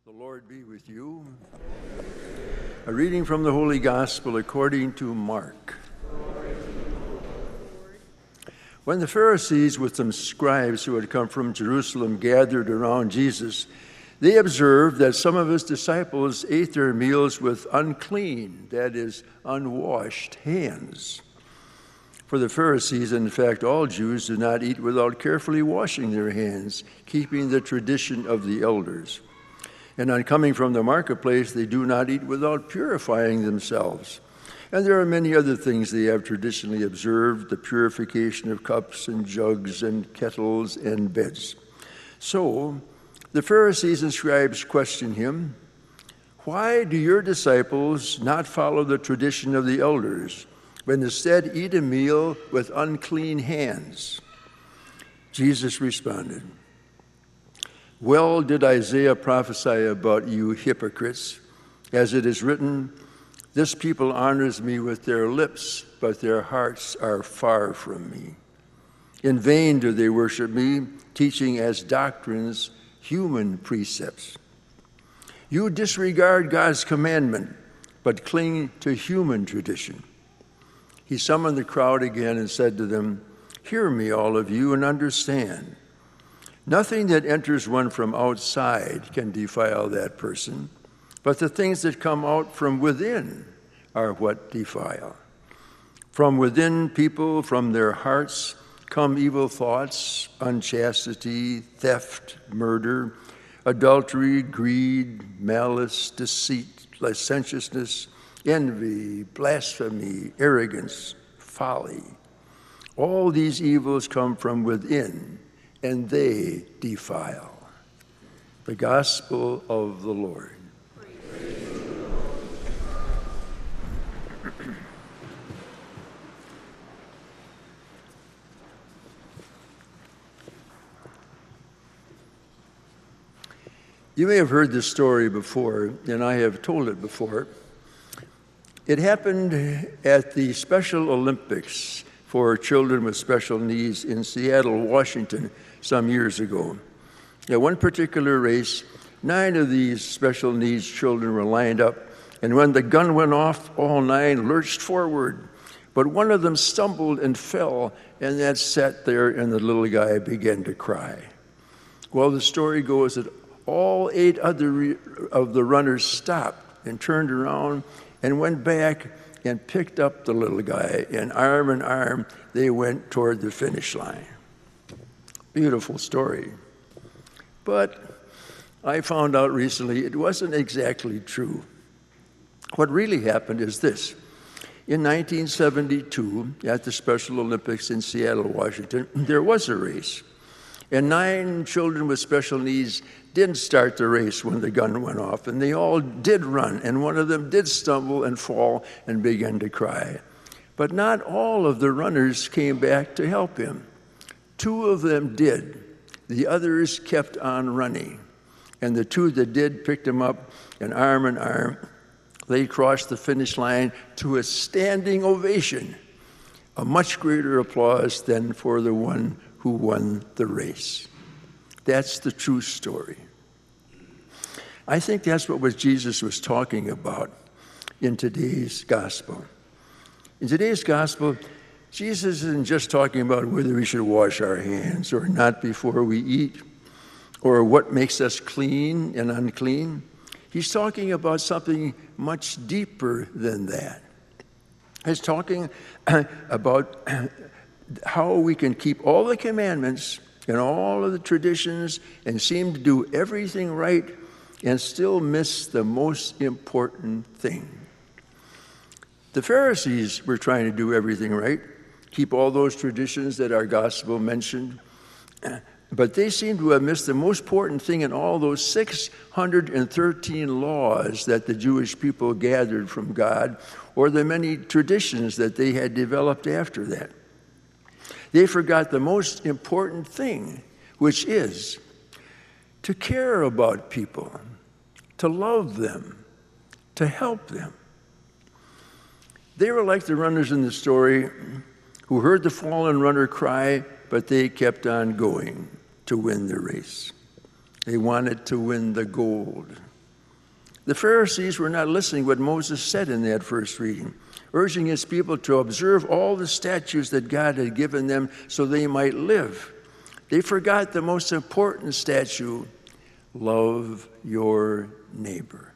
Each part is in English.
The Lord be with you. A reading from the Holy Gospel according to Mark. When the Pharisees with some scribes who had come from Jerusalem gathered around Jesus, they observed that some of his disciples ate their meals with unclean, that is, unwashed hands. For the Pharisees, and in fact all Jews, do not eat without carefully washing their hands, keeping the tradition of the elders. And on coming from the marketplace, they do not eat without purifying themselves. And there are many other things they have traditionally observed, the purification of cups and jugs and kettles and beds. So the Pharisees and scribes questioned him, "Why do your disciples not follow the tradition of the elders, but instead eat a meal with unclean hands?" Jesus responded, "Well did Isaiah prophesy about you hypocrites, as it is written, 'This people honors me with their lips, but their hearts are far from me. In vain do they worship me, teaching as doctrines human precepts.' You disregard God's commandment, but cling to human tradition." He summoned the crowd again and said to them, "Hear me, all of you, and understand. Nothing that enters one from outside can defile that person, but the things that come out from within are what defile. From within people, from their hearts, come evil thoughts, unchastity, theft, murder, adultery, greed, malice, deceit, licentiousness, envy, blasphemy, arrogance, folly. All these evils come from within, and they defile." The Gospel of the Lord. You may have heard this story before, and I have told it before. It happened at the Special Olympics for children with special needs in Seattle, Washington, some years ago. At one particular race, 9 of these special needs children were lined up, and when the gun went off, all 9 lurched forward. But one of them stumbled and fell, and that sat there, and the little guy began to cry. Well, the story goes that all 8 other of the runners stopped and turned around and went back and picked up the little guy, and arm in arm, they went toward the finish line. Beautiful story. But I found out recently it wasn't exactly true. What really happened is this. In 1972, at the Special Olympics in Seattle, Washington, there was a race. And 9 children with special needs didn't start the race when the gun went off, and they all did run, and one of them did stumble and fall and begin to cry. But not all of the runners came back to help him. 2 of them did. The others kept on running, and the 2 that did picked him up, and arm in arm, they crossed the finish line to a standing ovation, a much greater applause than for the one who won the race. That's the true story. I think that's what Jesus was talking about in today's gospel. In today's gospel, Jesus isn't just talking about whether we should wash our hands or not before we eat, or what makes us clean and unclean. He's talking about something much deeper than that. He's talking about how we can keep all the commandments and all of the traditions and seem to do everything right and still miss the most important thing. The Pharisees were trying to do everything right, keep all those traditions that our gospel mentioned, but they seem to have missed the most important thing in all those 613 laws that the Jewish people gathered from God, or the many traditions that they had developed after that. They forgot the most important thing, which is to care about people, to love them, to help them. They were like the runners in the story who heard the fallen runner cry, but they kept on going to win the race. They wanted to win the gold. The Pharisees were not listening to what Moses said in that first reading, urging his people to observe all the statutes that God had given them so they might live. They forgot the most important statute: love your neighbor.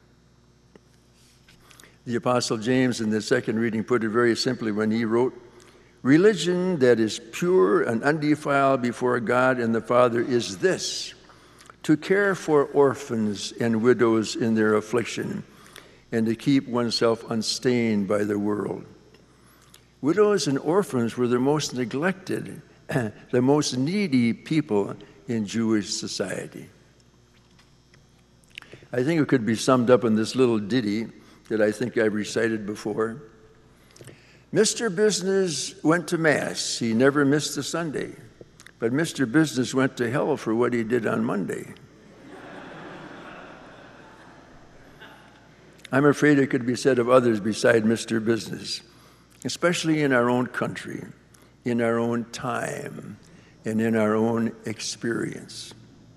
The Apostle James in the second reading put it very simply when he wrote, "Religion that is pure and undefiled before God and the Father is this: to care for orphans and widows in their affliction, and to keep oneself unstained by the world." Widows and orphans were the most neglected, the most needy people in Jewish society. I think it could be summed up in this little ditty that I think I've recited before. Mr. Business went to Mass. He never missed a Sunday. But Mr. Business went to hell for what he did on Monday. I'm afraid it could be said of others beside Mr. Business, especially in our own country, in our own time, and in our own experience.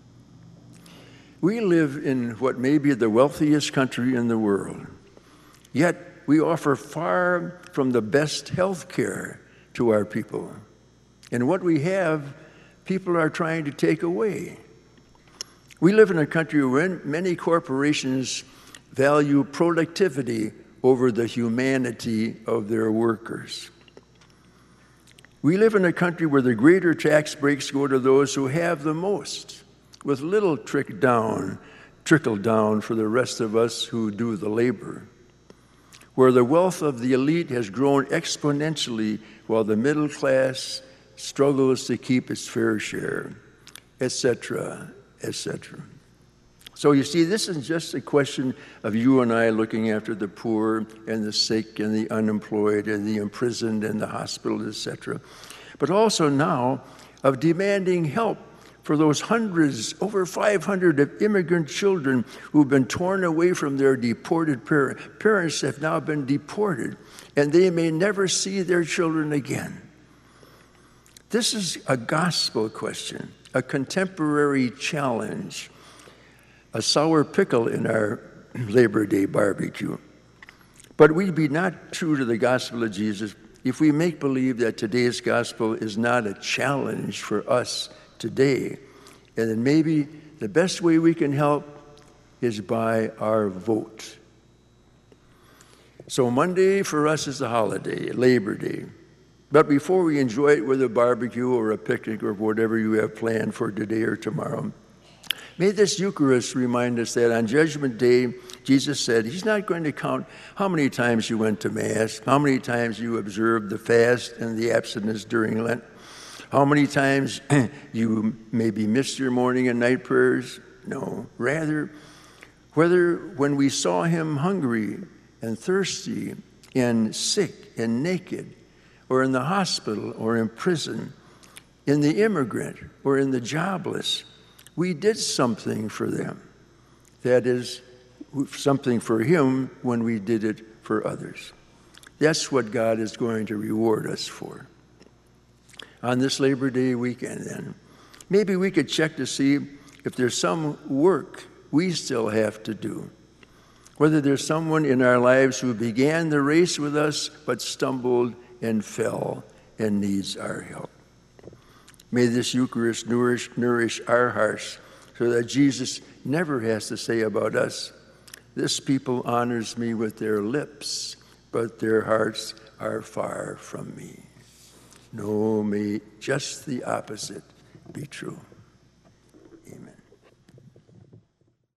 We live in what may be the wealthiest country in the world, yet we offer far from the best health care to our people. And what we have, people are trying to take away. We live in a country where many corporations value productivity over the humanity of their workers. We live in a country where the greater tax breaks go to those who have the most, with little trickle down for the rest of us who do the labor, where the wealth of the elite has grown exponentially while the middle class struggles to keep its fair share, etc., etc. So you see, this isn't just a question of you and I looking after the poor and the sick and the unemployed and the imprisoned and the hospital, etc., but also now of demanding help for those hundreds, over 500 of immigrant children who've been torn away from their deported parents. Parents have now been deported, and they may never see their children again. This is a gospel question, a contemporary challenge, a sour pickle in our Labor Day barbecue. But we'd be not true to the gospel of Jesus if we make believe that today's gospel is not a challenge for us today, and then maybe the best way we can help is by our vote. So Monday for us is a holiday, Labor Day. But before we enjoy it with a barbecue or a picnic or whatever you have planned for today or tomorrow, may this Eucharist remind us that on Judgment Day, Jesus said he's not going to count how many times you went to Mass, how many times you observed the fast and the abstinence during Lent, how many times you maybe missed your morning and night prayers. No, rather, whether when we saw him hungry and thirsty and sick and naked, or in the hospital or in prison, in the immigrant or in the jobless, we did something for them. That is, something for him when we did it for others. That's what God is going to reward us for. On this Labor Day weekend, then, maybe we could check to see if there's some work we still have to do. Whether there's someone in our lives who began the race with us but stumbled and fell and needs our help. May this Eucharist nourish our hearts so that Jesus never has to say about us, "This people honors me with their lips, but their hearts are far from me." No, may just the opposite be true.